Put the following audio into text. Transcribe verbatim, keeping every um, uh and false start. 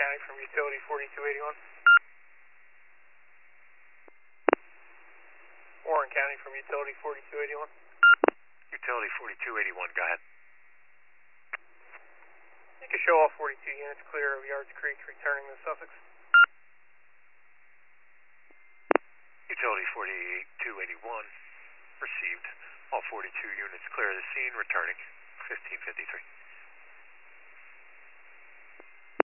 County from Utility forty-two eighty-one. Warren County from Utility forty-two eighty-one. Utility forty-two eighty-one, go ahead. You can show all forty-two units clear of Yards Creek returning to Sussex. Utility forty-two eighty-one, received. All forty-two units clear of the scene, returning fifteen fifty-three.